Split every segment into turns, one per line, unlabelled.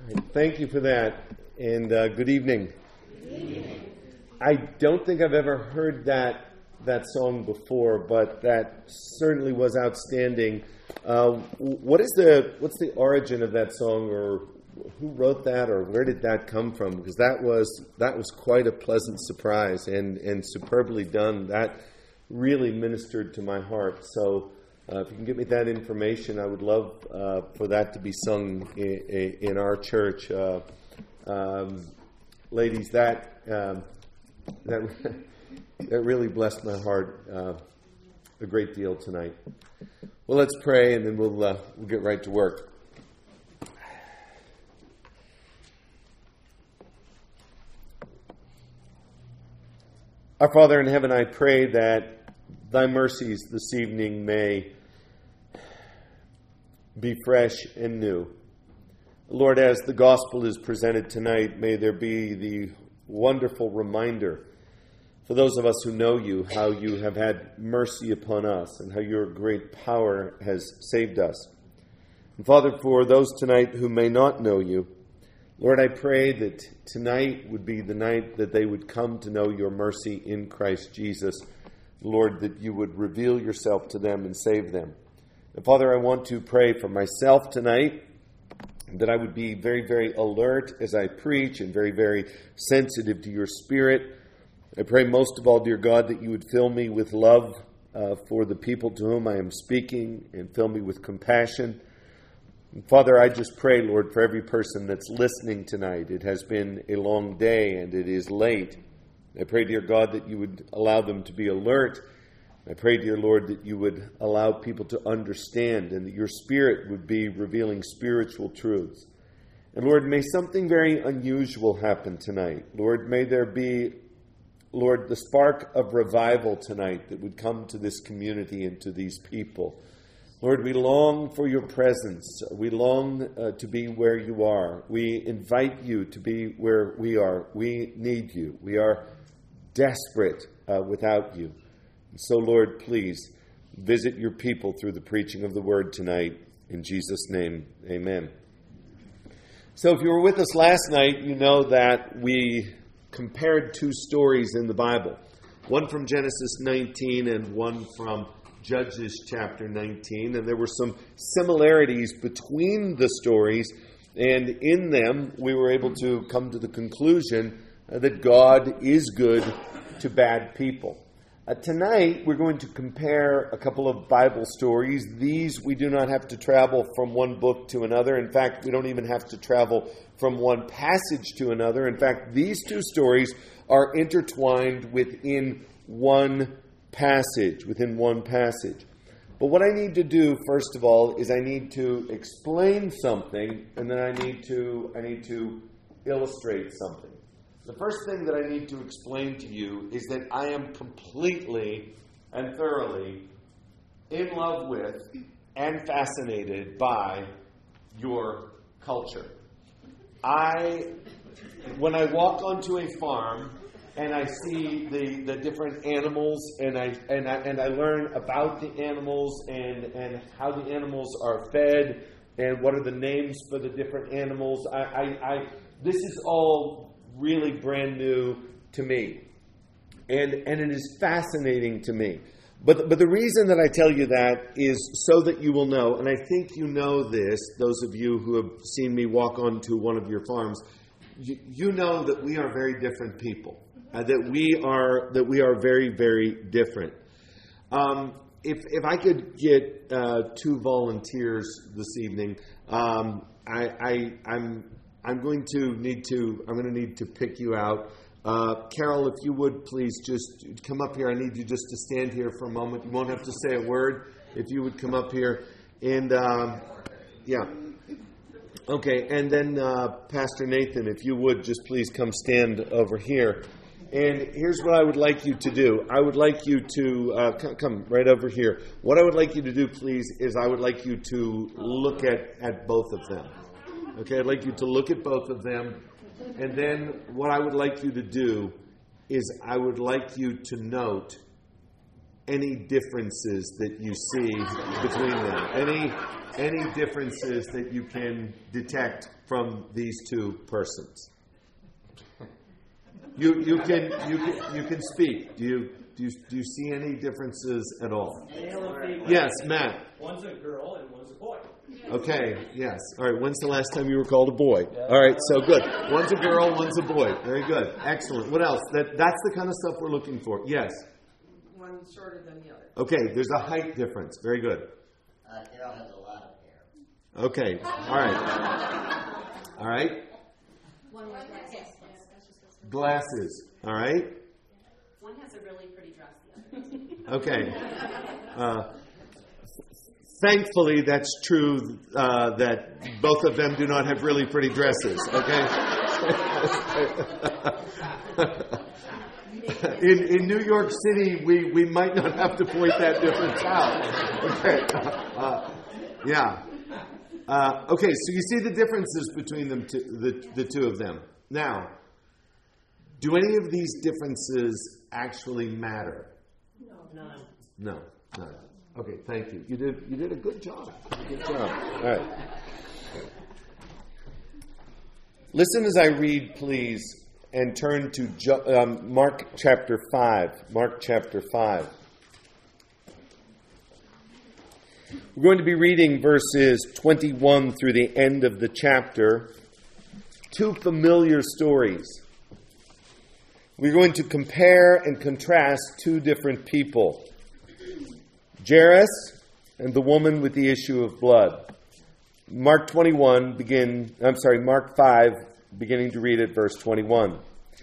Thank you for that, and good evening. I don't think I've ever heard that song before, but that certainly was outstanding. What's the origin of that song, or who wrote that, or where did that come from? Because that was quite a pleasant surprise and superbly done. That really ministered to my heart. So if you can get me that information, I would love for that to be sung in our church. Ladies, that really blessed my heart a great deal tonight. Well, let's pray, and then we'll get right to work. Our Father in heaven, I pray that Thy mercies this evening may be fresh and new. Lord, as the gospel is presented tonight, may there be the wonderful reminder for those of us who know you, how you have had mercy upon us and how your great power has saved us. And Father, for those tonight who may not know you, Lord, I pray that tonight would be the night that they would come to know your mercy in Christ Jesus. Lord, that you would reveal yourself to them and save them. And Father, I want to pray for myself tonight, that I would be very, very alert as I preach and very, very sensitive to your Spirit. I pray most of all, dear God, that you would fill me with love for the people to whom I am speaking and fill me with compassion. And Father, I just pray, Lord, for every person that's listening tonight. It has been a long day and it is late. I pray, dear God, that you would allow them to be alert. I pray, dear Lord, that you would allow people to understand and that your Spirit would be revealing spiritual truths. And Lord, may something very unusual happen tonight. Lord, may there be, Lord, the spark of revival tonight that would come to this community and to these people. Lord, we long for your presence. We long to be where you are. We invite you to be where we are. We need you. We are desperate without you. And so, Lord, please visit your people through the preaching of the word tonight. In Jesus' name, amen. So if you were with us last night, you know that we compared two stories in the Bible. One from Genesis 19 and one from Judges chapter 19. And there were some similarities between the stories. And in them, we were able to come to the conclusion that God is good to bad people. Tonight, we're going to compare a couple of Bible stories. These, we do not have to travel from one book to another. In fact, we don't even have to travel from one passage to another. In fact, these two stories are intertwined within one passage. But what I need to do, first of all, is I need to explain something, and then I need to illustrate something. The first thing that I need to explain to you is that I am completely and thoroughly in love with and fascinated by your culture. When I walk onto a farm and I see the different animals and I learn about the animals and how the animals are fed and what are the names for the different animals, this is all really brand new to me. And it is fascinating to me. But the reason that I tell you that is so that you will know, and I think you know this, those of you who have seen me walk onto one of your farms, you know that we are very different people. That we are very, very different. If I could get two volunteers this evening, I'm going to need to pick you out. Carol, if you would please just come up here. I need you just to stand here for a moment. You won't have to say a word. If you would come up here. And, yeah. Okay, and then Pastor Nathan, if you would just please come stand over here. And here's what I would like you to do. I would like you to come right over here. What I would like you to do, please, is I would like you to look at both of them. Okay, I'd like you to look at both of them. And then what I would like you to do is I would like you to note any differences that you see between them. Any differences that you can detect from these two persons. You can speak. Do you see any differences at all? Yes, Matt.
One's a girl and one's a boy.
Okay, yes. All right, when's the last time you were called a boy? All right, so good. One's a girl, one's a boy. Very good. Excellent. What else? That's the kind of stuff we're looking for. Yes.
One's shorter than the other.
Okay, there's a height difference. Very good.
Carol has a lot of hair.
Okay, all right. All right.
One with glasses.
Glasses. All right.
One has a really pretty dress, the other
Okay. Thankfully, that's true that both of them do not have really pretty dresses. Okay. In New York City, we might not have to point that difference out. Okay. Yeah. Okay. So you see the differences between them, the two of them. Now, do any of these differences actually matter? No. None. Okay, thank you. You did a good job. Good job. All right. Listen as I read, please, and turn to Mark chapter 5. Mark chapter 5. We're going to be reading verses 21 through the end of the chapter. Two familiar stories. We're going to compare and contrast two different people. Jairus and the woman with the issue of blood. Mark 5, beginning to read at verse 21.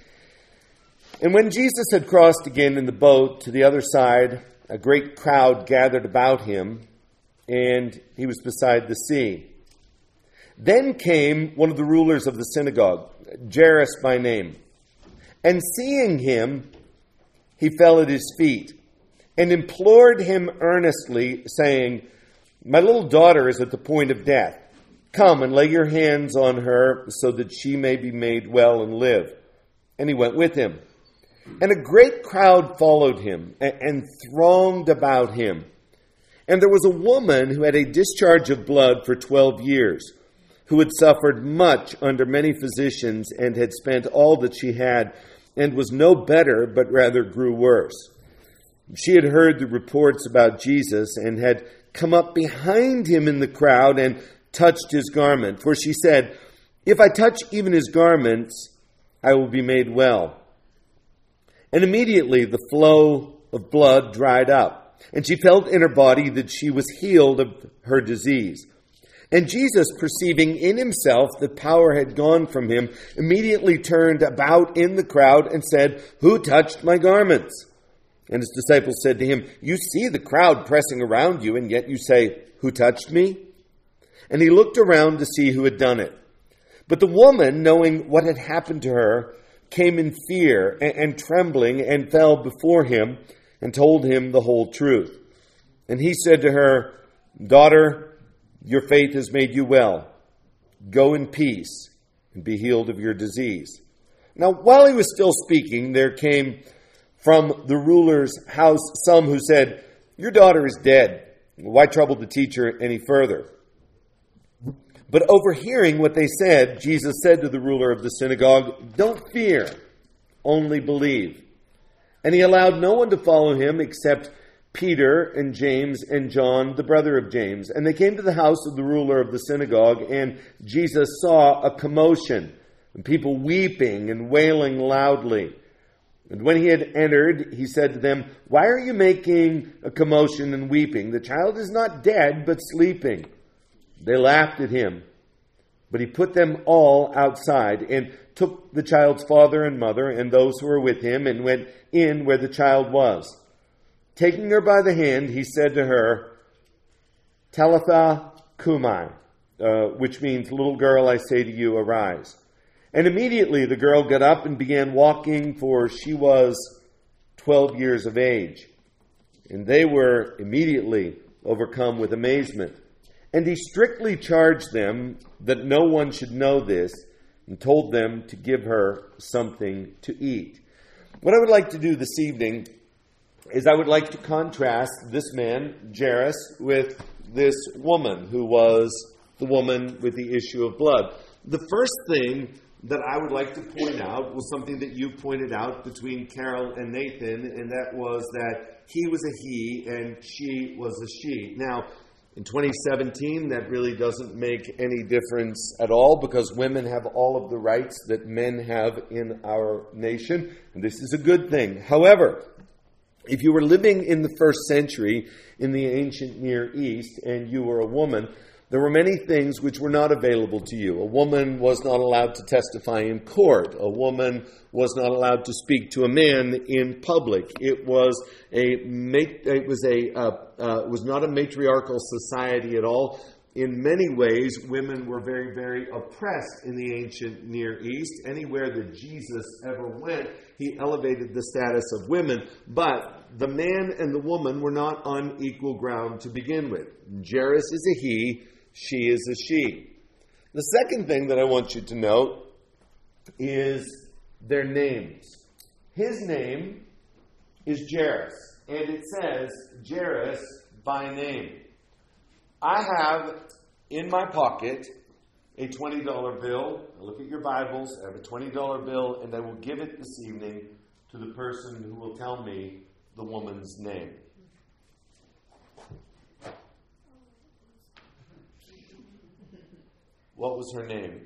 And when Jesus had crossed again in the boat to the other side, a great crowd gathered about him, and he was beside the sea. Then came one of the rulers of the synagogue, Jairus by name. And seeing him, he fell at his feet and implored him earnestly, saying, "My little daughter is at the point of death. Come and lay your hands on her so that she may be made well and live." And he went with him. And a great crowd followed him and thronged about him. And there was a woman who had a discharge of blood for 12 years, who had suffered much under many physicians and had spent all that she had, and was no better, but rather grew worse. She had heard the reports about Jesus and had come up behind him in the crowd and touched his garment. For she said, "If I touch even his garments, I will be made well." And immediately the flow of blood dried up, and she felt in her body that she was healed of her disease. And Jesus, perceiving in himself that power had gone from him, immediately turned about in the crowd and said, "Who touched my garments?" And his disciples said to him, "You see the crowd pressing around you, and yet you say, 'Who touched me?'" And he looked around to see who had done it. But the woman, knowing what had happened to her, came in fear and trembling and fell before him and told him the whole truth. And he said to her, "Daughter, your faith has made you well. Go in peace and be healed of your disease." Now, while he was still speaking, there came from the ruler's house some who said, "Your daughter is dead. Why trouble the teacher any further?" But overhearing what they said, Jesus said to the ruler of the synagogue, "Don't fear, only believe." And he allowed no one to follow him except Peter and James and John, the brother of James. And they came to the house of the ruler of the synagogue, and Jesus saw a commotion, and people weeping and wailing loudly. And when he had entered, he said to them, "Why are you making a commotion and weeping? The child is not dead, but sleeping." They laughed at him, but he put them all outside and took the child's father and mother and those who were with him and went in where the child was. Taking her by the hand, he said to her, "Talitha cumi," which means, "Little girl, I say to you, arise." And immediately the girl got up and began walking, for she was 12 years of age. And they were immediately overcome with amazement. And he strictly charged them that no one should know this, and told them to give her something to eat. What I would like to do this evening is I would like to contrast this man, Jairus, with this woman who was the woman with the issue of blood. The first thing that I would like to point out was something that you pointed out between Carol and Nathan, and that was that he was a he and she was a she. Now, in 2017, that really doesn't make any difference at all because women have all of the rights that men have in our nation, and this is a good thing. However, if you were living in the first century in the ancient Near East and you were a woman, there were many things which were not available to you. A woman was not allowed to testify in court. A woman was not allowed to speak to a man in public. It was not a matriarchal society at all. In many ways, women were very, very oppressed in the ancient Near East. Anywhere that Jesus ever went, he elevated the status of women. But the man and the woman were not on equal ground to begin with. Jairus is a he. She is a she. The second thing that I want you to note is their names. His name is Jairus, and it says Jairus by name. I have in my pocket a $20 bill. I look at your Bibles. I have a $20 bill, and I will give it this evening to the person who will tell me the woman's name. What was her name?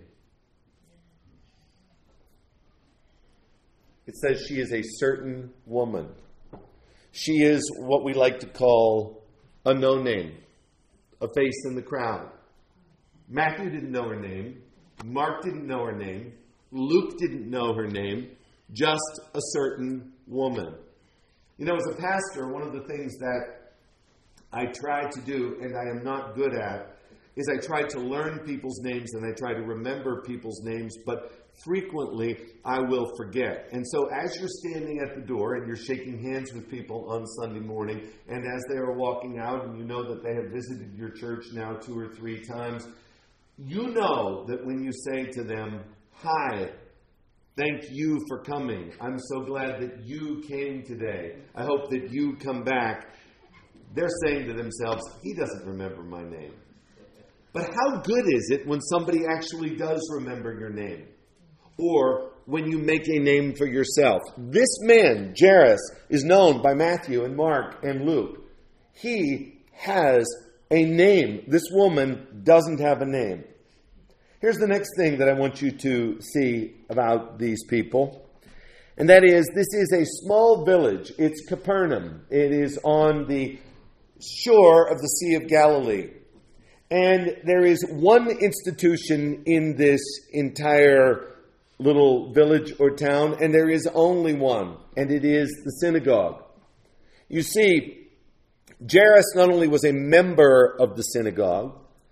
It says she is a certain woman. She is what we like to call a no-name, a face in the crowd. Matthew didn't know her name. Mark didn't know her name. Luke didn't know her name. Just a certain woman. You know, as a pastor, one of the things that I try to do, and I am not good at, is I try to learn people's names and I try to remember people's names, but frequently I will forget. And so as you're standing at the door and you're shaking hands with people on Sunday morning, and as they are walking out and you know that they have visited your church now 2 or 3 times, you know that when you say to them, "Hi, thank you for coming. I'm so glad that you came today. I hope that you come back," they're saying to themselves, "He doesn't remember my name." But how good is it when somebody actually does remember your name? Or when you make a name for yourself? This man, Jairus, is known by Matthew and Mark and Luke. He has a name. This woman doesn't have a name. Here's the next thing that I want you to see about these people. And that is, this is a small village. It's Capernaum. It is on the shore of the Sea of Galilee. And there is one institution in this entire little village or town, and there is only one, and it is the synagogue. You see, Jairus not only was a member of the synagogue,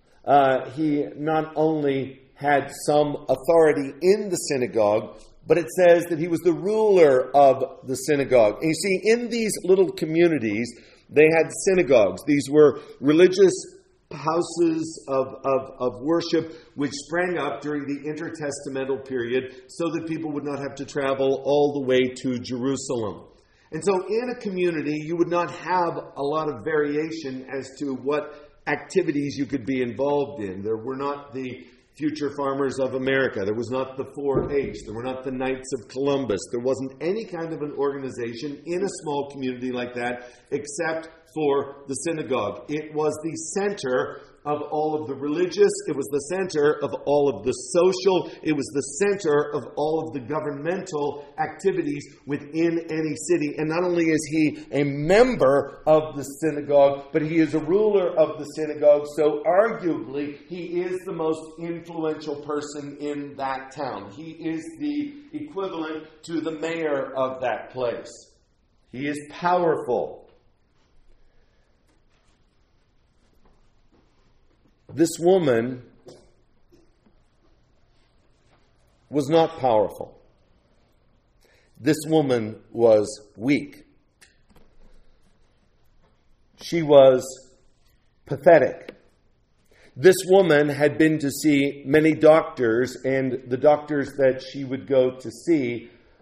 he not only had some authority in the synagogue, but it says that he was the ruler of the synagogue. And you see, in these little communities, they had synagogues. These were religious houses of worship which sprang up during the intertestamental period so that people would not have to travel all the way to Jerusalem. And so in a community, you would not have a lot of variation as to what activities you could be involved in. There were not the Future Farmers of America. There was not the 4-H. There were not the Knights of Columbus. There wasn't any kind of an organization in a small community like that except for the synagogue. It was the center of all of the religious. It was the center of all of the social. It was the center of all of the governmental activities within any city. And not only is he a member of the synagogue, but he is a ruler of the synagogue. So arguably, he is the most influential person in that town. He is the equivalent to the mayor of that place. He is powerful. This woman was not powerful. This woman was weak. She was pathetic. This woman had been to see many doctors, and the doctors that she would go to see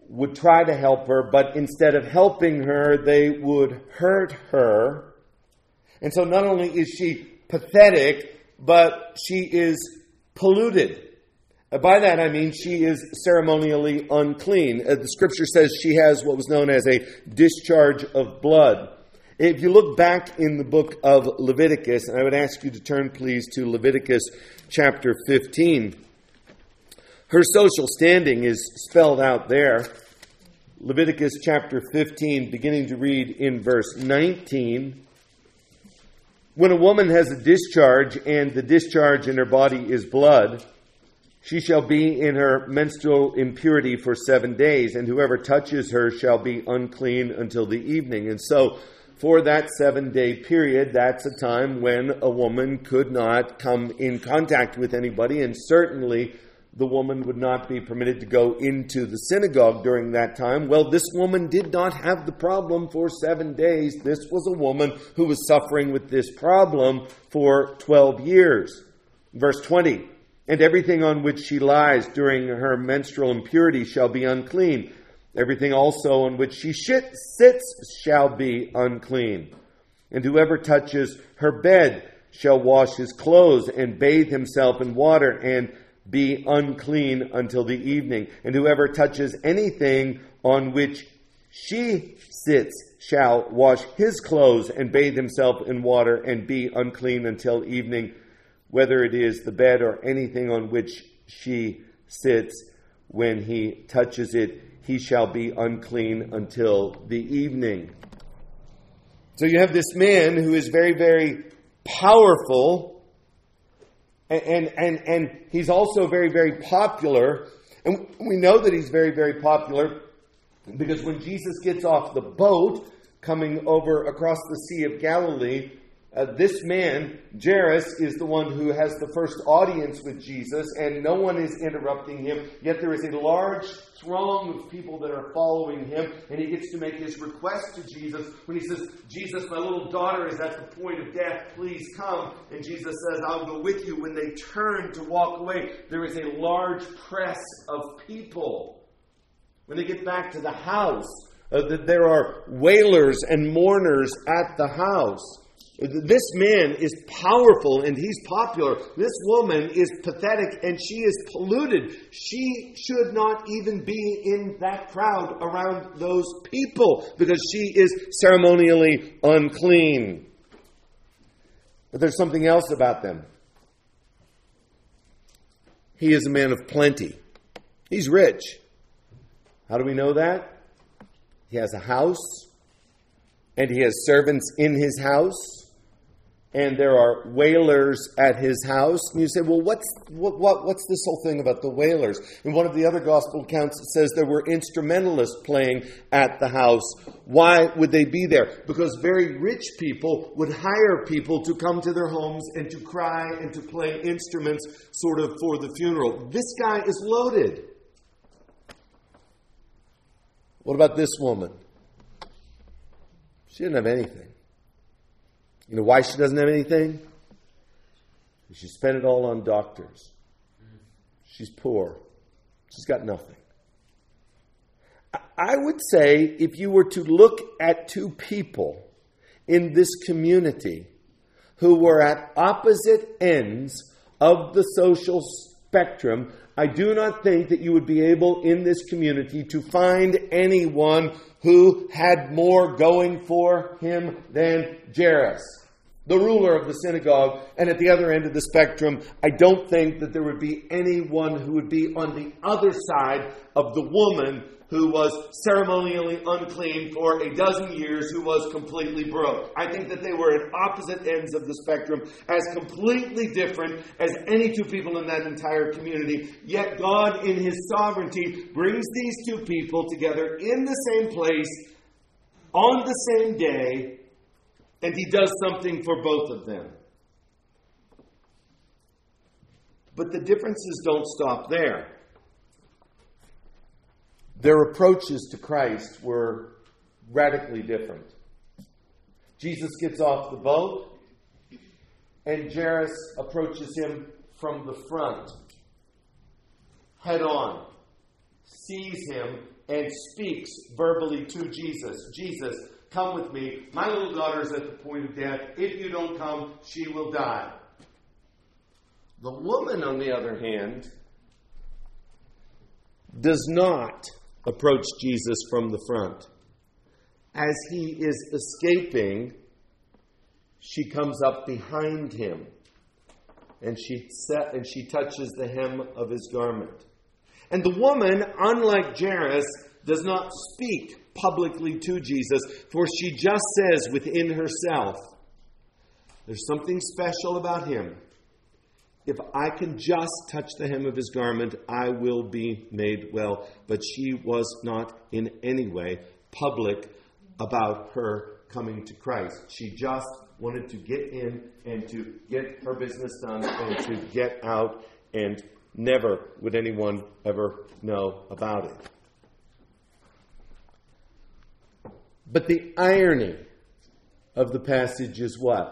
would try to help her, but instead of helping her, they would hurt her. And so not only is she pathetic, but she is polluted. By that I mean she is ceremonially unclean. The scripture says she has what was known as a discharge of blood. If you look back in the book of Leviticus, and I would ask you to turn please to Leviticus chapter 15. Her social standing is spelled out there. Leviticus chapter 15, beginning to read in verse 19. When a woman has a discharge, and the discharge in her body is blood, she shall be in her menstrual impurity for 7 days, and whoever touches her shall be unclean until the evening. And so, for that 7-day period, that's a time when a woman could not come in contact with anybody, and certainly the woman would not be permitted to go into the synagogue during that time. Well, this woman did not have the problem for 7 days. This was a woman who was suffering with this problem for 12 years. Verse 20, and everything on which she lies during her menstrual impurity shall be unclean. Everything also on which she sits shall be unclean. And whoever touches her bed shall wash his clothes and bathe himself in water and be unclean until the evening. And whoever touches anything on which she sits shall wash his clothes and bathe himself in water and be unclean until evening, whether it is the bed or anything on which she sits. When he touches it, he shall be unclean until the evening. So you have this man who is very, very powerful, and he's also very, very popular. And we know that he's very, very popular because when Jesus gets off the boat coming over across the Sea of Galilee, this man, Jairus, is the one who has the first audience with Jesus, and no one is interrupting him. Yet there is a large throng of people that are following him, and he gets to make his request to Jesus when he says, Jesus, my little daughter is at the point of death, please come. And Jesus says, I'll go with you. When they turn to walk away, there is a large press of people. When they get back to the house, there are wailers and mourners at the house. This man is powerful and he's popular. This woman is pathetic and she is polluted. She should not even be in that crowd around those people because she is ceremonially unclean. But there's something else about them. He is a man of plenty. He's rich. How do we know that? He has a house and he has servants in his house. And there are wailers at his house. And you say, well, what's this whole thing about the wailers? In one of the other gospel accounts, it says there were instrumentalists playing at the house. Why would they be there? Because very rich people would hire people to come to their homes and to cry and to play instruments sort of for the funeral. This guy is loaded. What about this woman? She didn't have anything. You know why she doesn't have anything? She spent it all on doctors. She's poor. She's got nothing. I would say if you were to look at two people in this community who were at opposite ends of the social spectrum, I do not think that you would be able in this community to find anyone who had more going for him than Jairus, the ruler of the synagogue. And at the other end of the spectrum, I don't think that there would be anyone who would be on the other side of the woman who was ceremonially unclean for a dozen years, who was completely broke. I think that they were at opposite ends of the spectrum, as completely different as any two people in that entire community. Yet God, in His sovereignty, brings these two people together in the same place, on the same day, and He does something for both of them. But the differences don't stop there. Their approaches to Christ were radically different. Jesus gets off the boat, and Jairus approaches him from the front, head on, sees him, and speaks verbally to Jesus. Jesus, come with me. My little daughter is at the point of death. If you don't come, she will die. The woman, on the other hand, does not approach Jesus from the front. As he is escaping, she comes up behind him, and she touches the hem of his garment. And the woman, unlike Jairus, does not speak publicly to Jesus, for she just says within herself, there's something special about him. If I can just touch the hem of his garment, I will be made well. But she was not in any way public about her coming to Christ. She just wanted to get in and to get her business done and to get out, and never would anyone ever know about it. But the irony of the passage is what?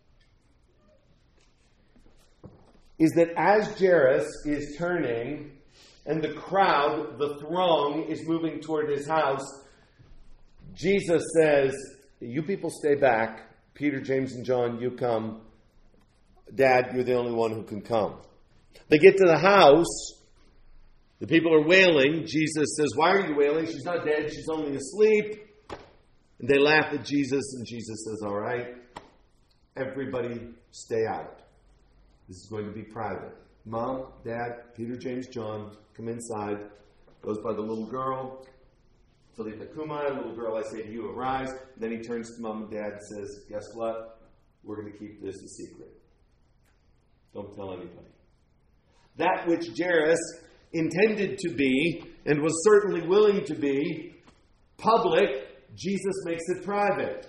Is that as Jairus is turning and the crowd, the throng, is moving toward his house, Jesus says, you people stay back. Peter, James, and John, you come. Dad, you're the only one who can come. They get to the house. The people are wailing. Jesus says, why are you wailing? She's not dead. She's only asleep. And they laugh at Jesus, and Jesus says, all right, everybody stay out. This is going to be private. Mom, Dad, Peter, James, John, come inside. Goes by the little girl. Talitha Kumai, little girl, I say to you, arise. And then he turns to Mom and Dad and says, guess what? We're going to keep this a secret. Don't tell anybody. That which Jairus intended to be, and was certainly willing to be, public, Jesus makes it private.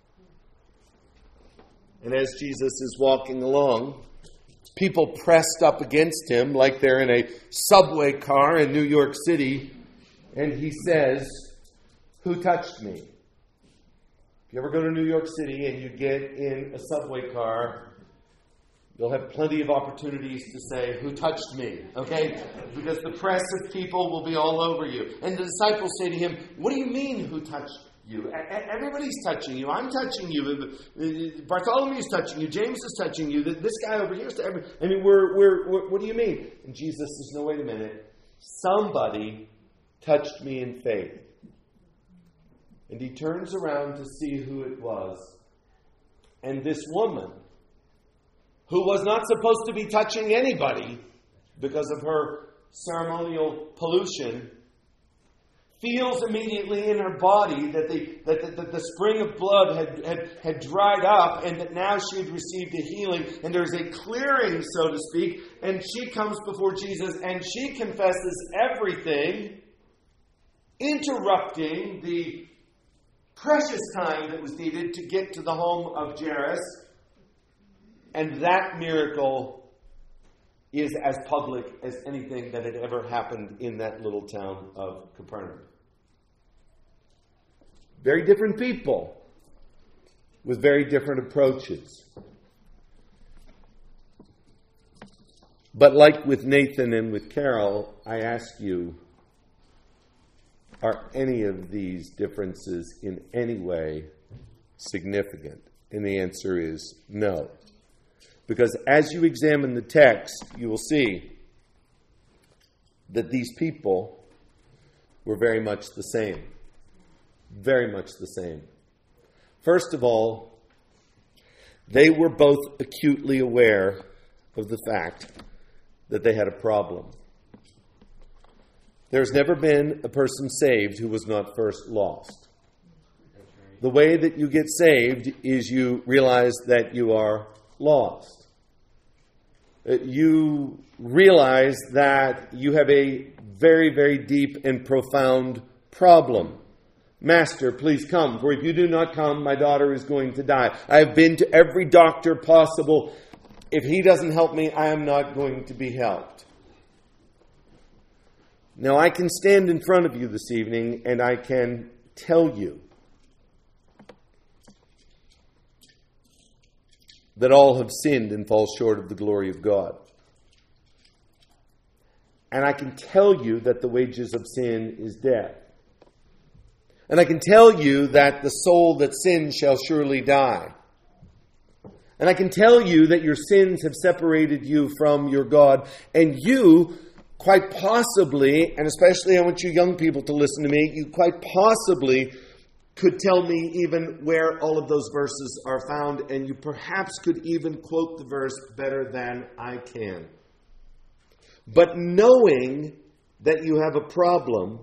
And as Jesus is walking along, people pressed up against him like they're in a subway car in New York City, and he says, who touched me? If you ever go to New York City and you get in a subway car, you'll have plenty of opportunities to say, who touched me? Okay? Because the press of people will be all over you. And the disciples say to him, what do you mean, who touched you? Everybody's touching you. I'm touching you. Bartholomew's touching you. James is touching you. This guy over here is touching you. I mean, what do you mean? And Jesus says, no, wait a minute. Somebody touched me in faith. And he turns around to see who it was. And this woman, who was not supposed to be touching anybody because of her ceremonial pollution, feels immediately in her body that the spring of blood had dried up, and that now she had received a healing, and there's a clearing, so to speak, and she comes before Jesus and she confesses everything, interrupting the precious time that was needed to get to the home of Jairus. And that miracle is as public as anything that had ever happened in that little town of Capernaum. Very different people with very different approaches. But like with Nathan and with Carol, I ask you, are any of these differences in any way significant? And the answer is no. Because as you examine the text, you will see that these people were very much the same. Very much the same. First of all, they were both acutely aware of the fact that they had a problem. There's never been a person saved who was not first lost. The way that you get saved is you realize that you are lost. You realize that you have a very, very deep and profound problem. Master, please come, for if you do not come, my daughter is going to die. I have been to every doctor possible. If he doesn't help me, I am not going to be helped. Now, I can stand in front of you this evening and I can tell you that all have sinned and fall short of the glory of God. And I can tell you that the wages of sin is death. And I can tell you that the soul that sins shall surely die. And I can tell you that your sins have separated you from your God. And you, quite possibly, and especially I want you young people to listen to me, you quite possibly could tell me even where all of those verses are found. And you perhaps could even quote the verse better than I can. But knowing that you have a problem,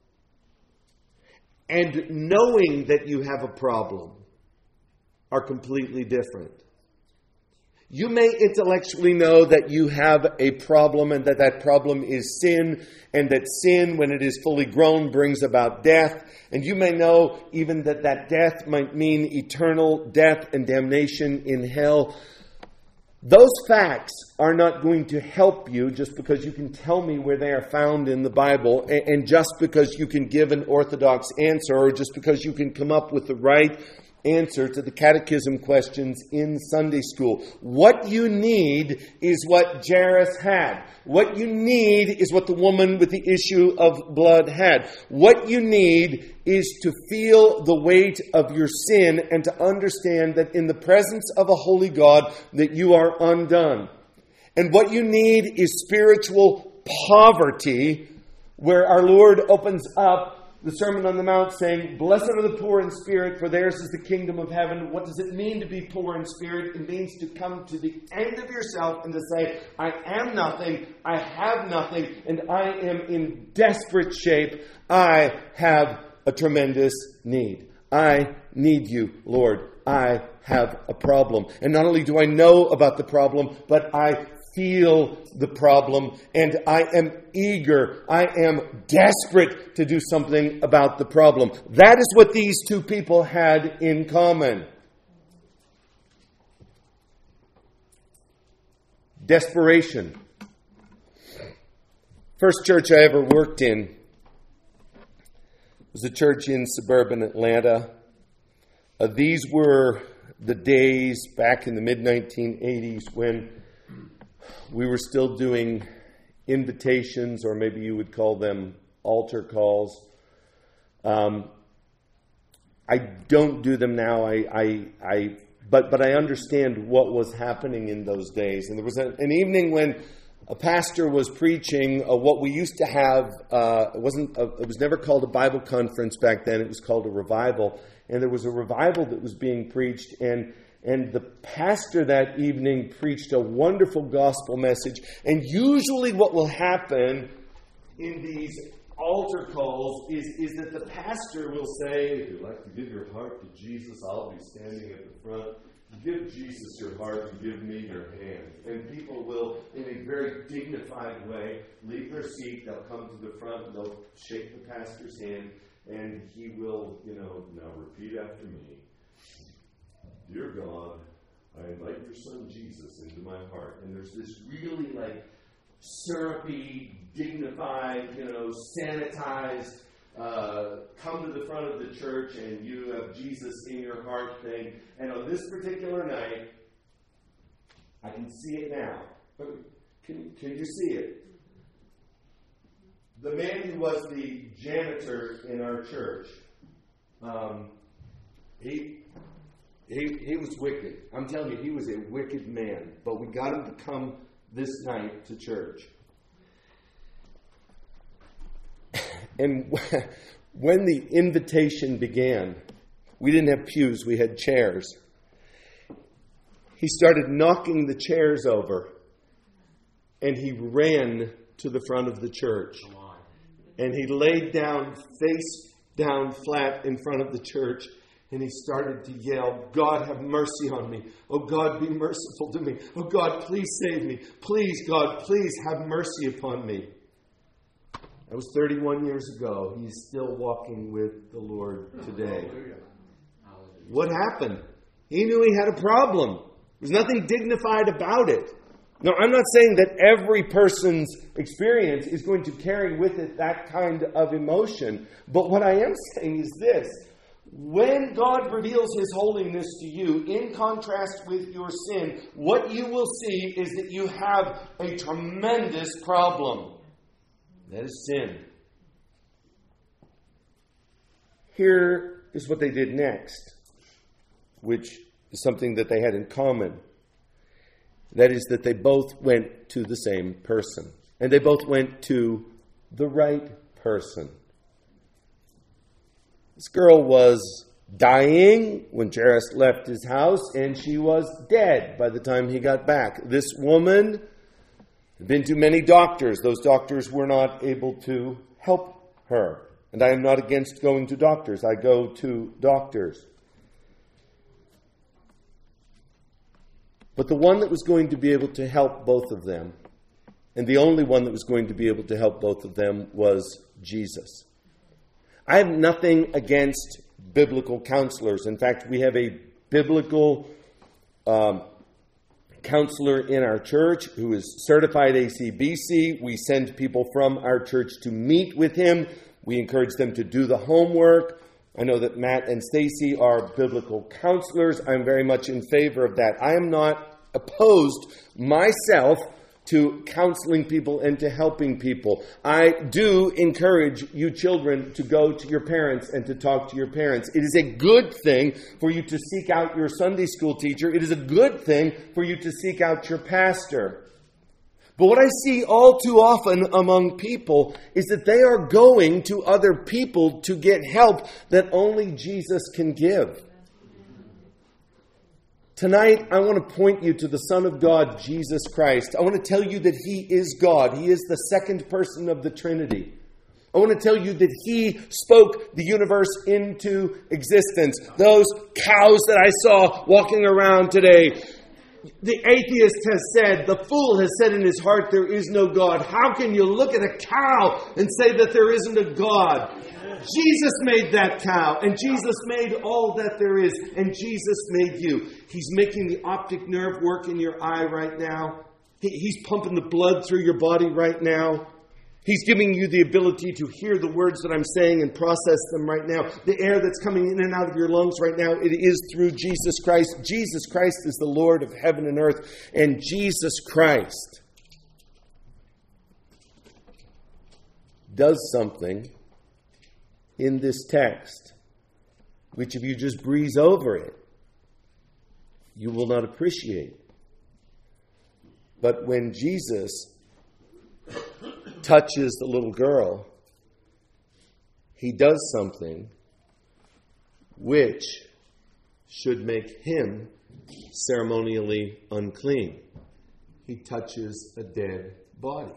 and knowing that you have a problem, are completely different. You may intellectually know that you have a problem and that problem is sin, and that sin, when it is fully grown, brings about death. And you may know even that death might mean eternal death and damnation in hell. Those facts are not going to help you just because you can tell me where they are found in the Bible, and just because you can give an orthodox answer, or just because you can come up with the right answer to the catechism questions in Sunday school. What you need is what Jairus had. What you need is what the woman with the issue of blood had. What you need is to feel the weight of your sin and to understand that in the presence of a holy God that you are undone. And what you need is spiritual poverty, where our Lord opens up the Sermon on the Mount saying, "Blessed are the poor in spirit, for theirs is the kingdom of heaven." What does it mean to be poor in spirit? It means to come to the end of yourself and to say, I am nothing, I have nothing, and I am in desperate shape. I have a tremendous need. I need you, Lord. I have a problem. And not only do I know about the problem, but I feel the problem, and I am eager, I am desperate to do something about the problem. That is what these two people had in common. Desperation. First church I ever worked in was a church in suburban Atlanta. These were the days back in the mid-1980s when we were still doing invitations, or maybe you would call them altar calls. I don't do them now. But I understand what was happening in those days. And there was an evening when a pastor was preaching what we used to have. It was never called a Bible conference back then. It was called a revival. And there was a revival that was being preached, and the pastor that evening preached a wonderful gospel message. And usually what will happen in these altar calls is that the pastor will say, "If you'd like to give your heart to Jesus, I'll be standing at the front. Give Jesus your heart and give me your hand." And people will, in a very dignified way, leave their seat. They'll come to the front and they'll shake the pastor's hand. And he will, now repeat after me. "Dear God, I invite your son Jesus into my heart." And there's this really syrupy, dignified, sanitized, come to the front of the church and you have Jesus in your heart thing. And on this particular night, I can see it now. Can you see it? The man who was the janitor in our church, he was wicked. I'm telling you, he was a wicked man. But we got him to come this night to church. And when the invitation began, we didn't have pews, we had chairs. He started knocking the chairs over, and he ran to the front of the church. And he laid down, face down flat in front of the church, and he started to yell, "God, have mercy on me. Oh, God, be merciful to me. Oh, God, please save me. Please, God, please have mercy upon me." That was 31 years ago. He's still walking with the Lord today. What happened? He knew he had a problem. There was nothing dignified about it. Now, I'm not saying that every person's experience is going to carry with it that kind of emotion. But what I am saying is this. When God reveals His holiness to you, in contrast with your sin, what you will see is that you have a tremendous problem. That is sin. here is what they did next, which is something that they had in common. That is that they both went to the same person. And they both went to the right person. This girl was dying when Jairus left his house, and she was dead by the time he got back. This woman had been to many doctors. Those doctors were not able to help her. And I am not against going to doctors. I go to doctors. But the one that was going to be able to help both of them, and the only one that was going to be able to help both of them, was Jesus. I have nothing against biblical counselors. In fact, we have a biblical counselor in our church who is certified ACBC. We send people from our church to meet with him. We encourage them to do the homework. I know that Matt and Stacy are biblical counselors. I'm very much in favor of that. I am not opposed myself to counseling people and to helping people. I do encourage you children to go to your parents and to talk to your parents. It is a good thing for you to seek out your Sunday school teacher. It is a good thing for you to seek out your pastor. But what I see all too often among people is that they are going to other people to get help that only Jesus can give. Tonight, I want to point you to the Son of God, Jesus Christ. I want to tell you that He is God. He is the second person of the Trinity. I want to tell you that He spoke the universe into existence. Those cows that I saw walking around today, the atheist has said, the fool has said in his heart, there is no God. How can you look at a cow and say that there isn't a God? Jesus made that cow, and Jesus made all that there is, and Jesus made you. He's making the optic nerve work in your eye right now. He's pumping the blood through your body right now. He's giving you the ability to hear the words that I'm saying and process them right now. The air that's coming in and out of your lungs right now, it is through Jesus Christ. Jesus Christ is the Lord of heaven and earth, and Jesus Christ does something in this text, which if you just breeze over it, you will not appreciate. But when Jesus touches the little girl, He does something which should make Him ceremonially unclean. He touches a dead body.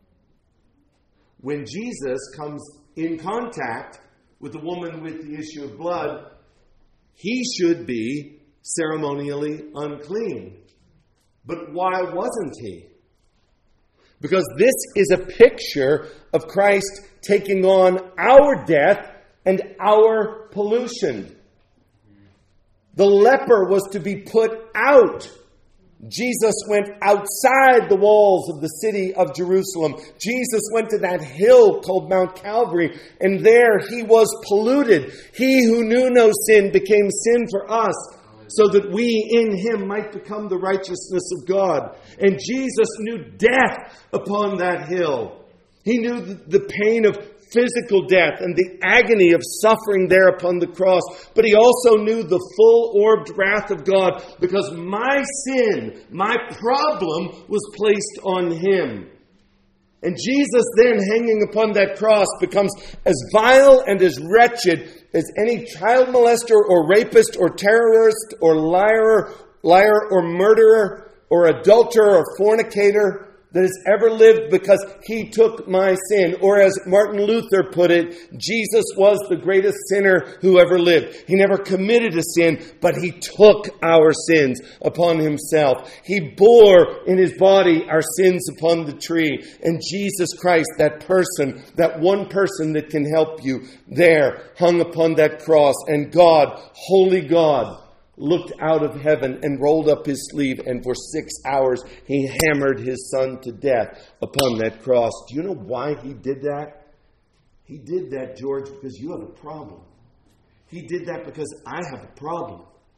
When Jesus comes in contact with the woman with the issue of blood, He should be ceremonially unclean. But why wasn't He? Because this is a picture of Christ taking on our death and our pollution. The leper was to be put out. Jesus went outside the walls of the city of Jerusalem. Jesus went to that hill called Mount Calvary, and there He was polluted. He who knew no sin became sin for us, so that we in Him might become the righteousness of God. And Jesus knew death upon that hill. He knew the pain of physical death and the agony of suffering there upon the cross. But He also knew the full-orbed wrath of God, because my sin, my problem, was placed on Him. And Jesus then, hanging upon that cross, becomes as vile and as wretched as any child molester or rapist or terrorist or liar or murderer or adulterer or fornicator that has ever lived, because He took my sin. Or as Martin Luther put it, Jesus was the greatest sinner who ever lived. He never committed a sin, but He took our sins upon Himself. He bore in His body our sins upon the tree. And Jesus Christ, that person, that one person that can help you, there hung upon that cross. And God, holy God, looked out of heaven and rolled up His sleeve, and for 6 hours He hammered His Son to death upon that cross. Do you know why He did that? He did that, George, because you have a problem. He did that because I have a problem.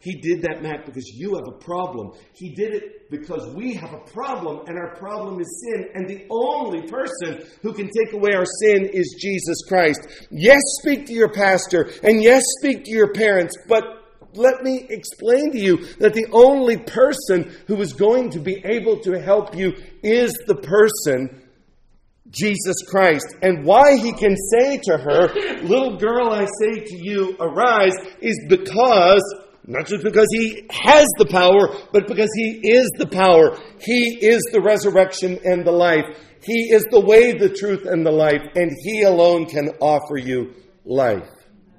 He did that, Matt, because you have a problem. He did it because we have a problem, and our problem is sin. And the only person who can take away our sin is Jesus Christ. Yes, speak to your pastor, and yes, speak to your parents, but let me explain to you that the only person who is going to be able to help you is the person, Jesus Christ. And why he can say to her, little girl, I say to you, arise, is because, not just because he has the power, but because he is the power. He is the resurrection and the life. He is the way, the truth, and the life. And he alone can offer you life.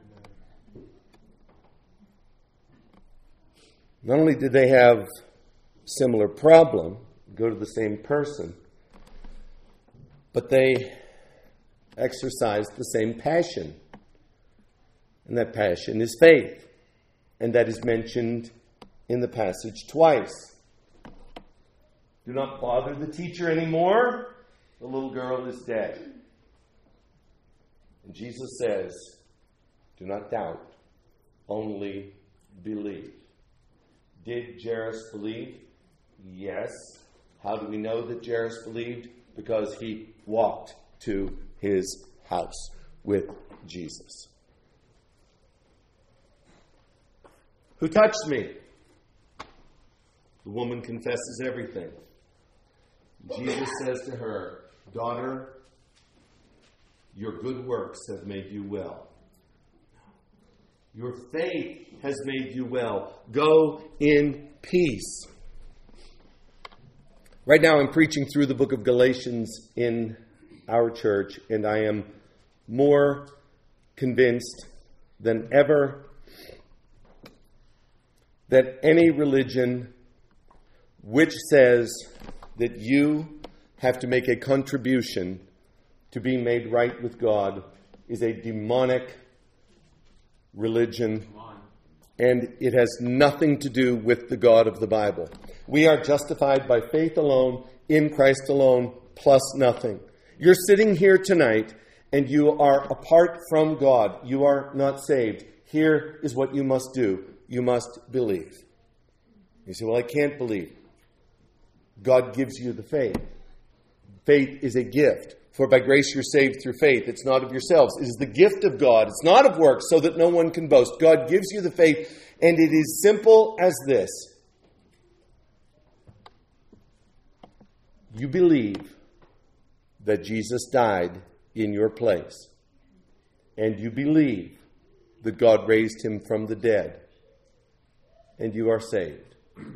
Not only did they have similar problem, go to the same person, but they exercised the same passion. And that passion is faith. And that is mentioned in the passage twice. Do not bother the teacher anymore. The little girl is dead. And Jesus says, do not doubt, only believe. Did Jairus believe? Yes. How do we know that Jairus believed? Because he walked to his house with Jesus. Who touched me? The woman confesses everything. Jesus says to her, daughter, your good works have made you well. Your faith has made you well. Go in peace. Right now I'm preaching through the book of Galatians in our church, and I am more convinced than ever that any religion which says that you have to make a contribution to be made right with God is a demonic religion, and it has nothing to do with the God of the Bible. We are justified by faith alone, in Christ alone, plus nothing. You're sitting here tonight, and you are apart from God. You are not saved. Here is what you must do. You must believe. You say, well, I can't believe. God gives you the faith. Faith is a gift. For by grace you're saved through faith. It's not of yourselves. It is the gift of God. It's not of works, so that no one can boast. God gives you the faith, and it is simple as this. You believe that Jesus died in your place. And you believe that God raised him from the dead. And you are saved.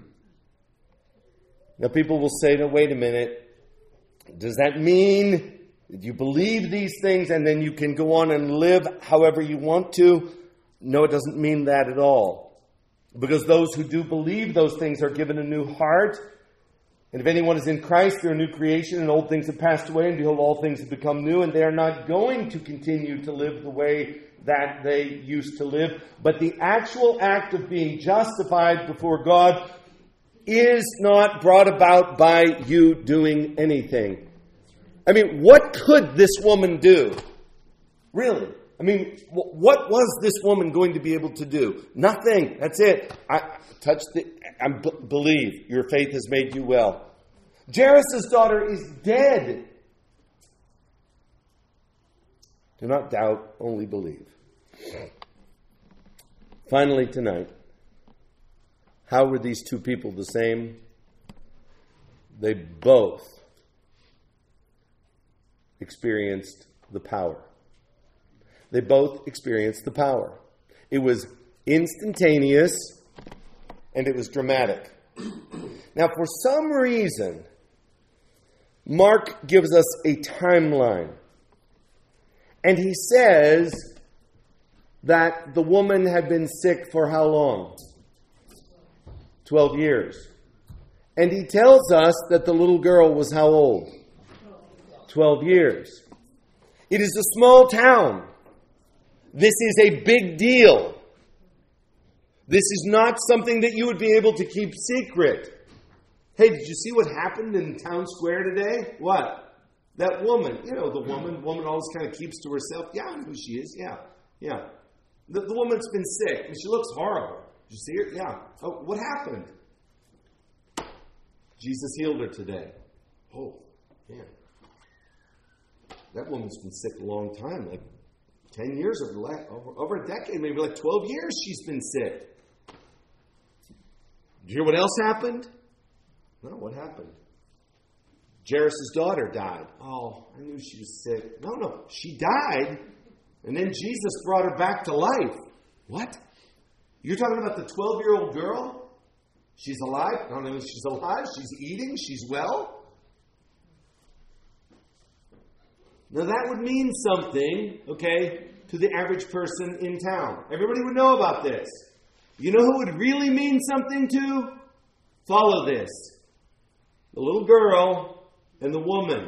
Now people will say, no, wait a minute. Does that mean that you believe these things and then you can go on and live however you want to? No, it doesn't mean that at all. Because those who do believe those things are given a new heart. And if anyone is in Christ, they're a new creation, and old things have passed away, and behold, all things have become new, and they are not going to continue to live the way that they used to live. But the actual act of being justified before God is not brought about by you doing anything. I mean, what could this woman do? Really? I mean, what was this woman going to be able to do? Nothing. That's it. Believe. Your faith has made you well. Jairus' daughter is dead. Do not doubt, only believe. Finally tonight, how were these two people the same? They both experienced the power. They both experienced the power. It was instantaneous and it was dramatic. Now, for some reason, Mark gives us a timeline. And he says that the woman had been sick for how long? 12 years. And he tells us that the little girl was how old? 12 years. It is a small town. This is a big deal. This is not something that you would be able to keep secret. Hey, did you see what happened in town square today? What? That woman. You know, the woman always kind of keeps to herself. Yeah, I know who she is. Yeah. The woman's been sick, and she looks horrible. you see her? Yeah. Oh, what happened? Jesus healed her today. Oh, man. That woman's been sick a long time, like 10 years or over a decade, maybe like 12 years she's been sick. Did you hear what else happened? No, what happened? Jairus' daughter died. Oh, I knew she was sick. No, she died, and then Jesus brought her back to life. What? You're talking about the 12-year-old girl? She's alive? I don't know if she's alive. She's eating. She's well. Now that would mean something, okay, to the average person in town. Everybody would know about this. You know who it would really mean something to? Follow this. The little girl and the woman.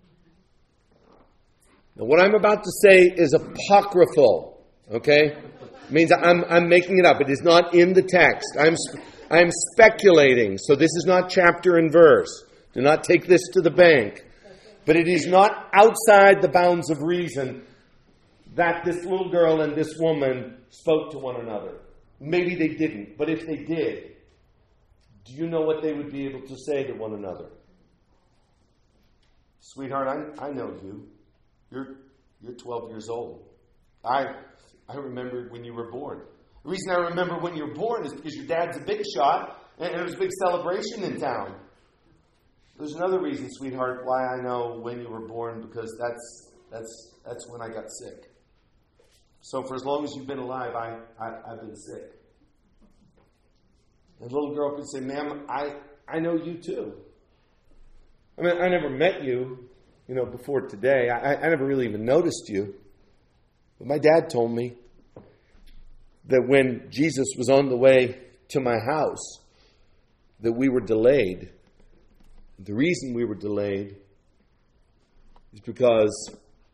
Now what I'm about to say is apocryphal, okay? It means I'm making it up. It is not in the text. I'm speculating, so this is not chapter and verse. Do not take this to the bank. But it is not outside the bounds of reason that this little girl and this woman spoke to one another. Maybe they didn't, but if they did, do you know what they would be able to say to one another? Sweetheart, I know you. You're 12 years old. I remember when you were born. The reason I remember when you were born is because your dad's a big shot, and there was a big celebration in town. There's another reason, sweetheart, why I know when you were born, because that's when I got sick. So for as long as you've been alive, I've been sick. And the little girl could say, ma'am, I know you too. I mean, I never met you, before today. I never really even noticed you. But my dad told me that when Jesus was on the way to my house, that we were delayed. The reason we were delayed is because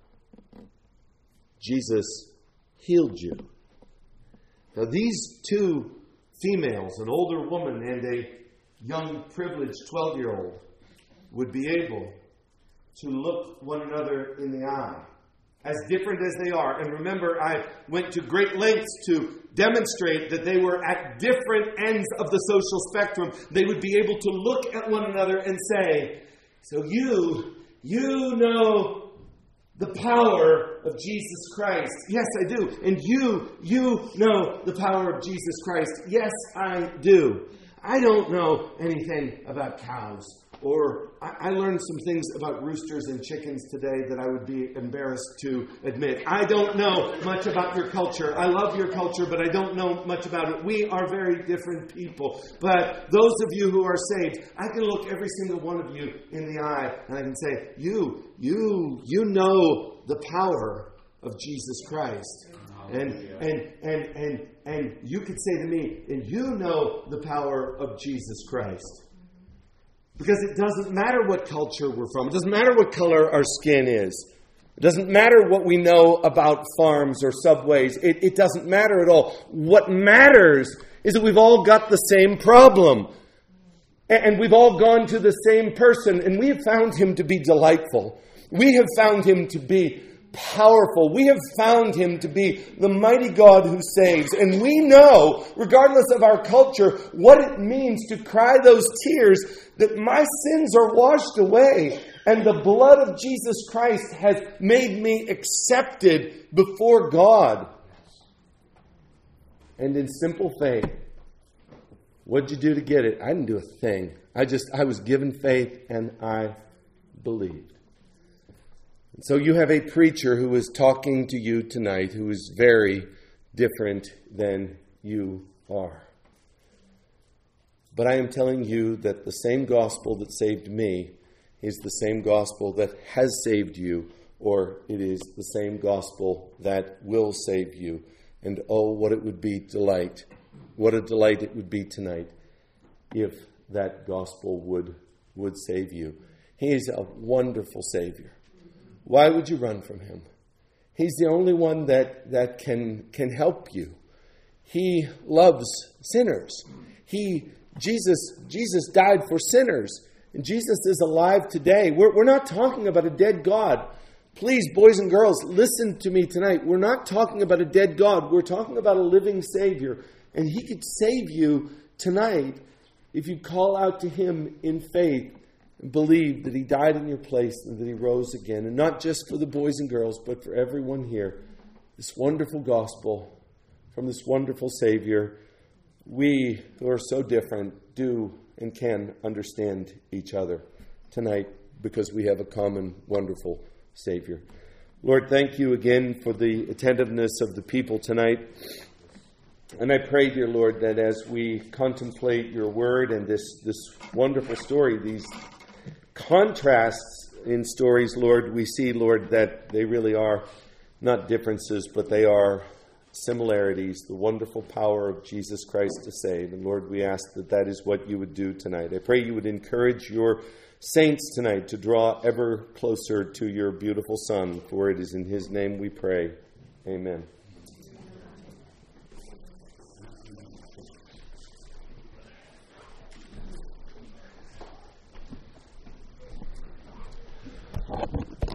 Jesus healed you. Now these two females, an older woman and a young, privileged 12-year-old, would be able to look one another in the eye, as different as they are. And remember, I went to great lengths to demonstrate that they were at different ends of the social spectrum. They would be able to look at one another and say, so you know the power of Jesus Christ. Yes, I do. And you know the power of Jesus Christ. Yes, I do. I don't know anything about cows. Or I learned some things about roosters and chickens today that I would be embarrassed to admit. I don't know much about your culture. I love your culture, but I don't know much about it. We are very different people. But those of you who are saved, I can look every single one of you in the eye and I can say, you know the power of Jesus Christ. And you could say to me, and you know the power of Jesus Christ. Because it doesn't matter what culture we're from. It doesn't matter what color our skin is. It doesn't matter what we know about farms or subways. It doesn't matter at all. What matters is that we've all got the same problem. And we've all gone to the same person. And we have found him to be delightful. We have found him to be powerful. We have found him to be the mighty God who saves. And we know, regardless of our culture, what it means to cry those tears that my sins are washed away and the blood of Jesus Christ has made me accepted before God. And in simple faith, what'd you do to get it? I didn't do a thing. I was given faith and I believed. So you have a preacher who is talking to you tonight who is very different than you are. But I am telling you that the same gospel that saved me is the same gospel that has saved you, or it is the same gospel that will save you. And oh, what it would be delight. What a delight it would be tonight if that gospel would save you. He is a wonderful Savior. Why would you run from him? He's the only one that can help you. He loves sinners. Jesus died for sinners. And Jesus is alive today. We're not talking about a dead God. Please, boys and girls, listen to me tonight. We're not talking about a dead God. We're talking about a living Savior. And He could save you tonight if you call out to Him in faith and believe that He died in your place and that He rose again. And not just for the boys and girls, but for everyone here. This wonderful gospel from this wonderful Savior. We, who are so different, do and can understand each other tonight because we have a common, wonderful Savior. Lord, thank you again for the attentiveness of the people tonight. And I pray, dear Lord, that as we contemplate your word and this wonderful story, these contrasts in stories, Lord, we see, Lord, that they really are not differences, but they are similarities, the wonderful power of Jesus Christ to save. And Lord, we ask that that is what you would do tonight. I pray you would encourage your saints tonight to draw ever closer to your beautiful Son, for it is in his name we pray. Amen.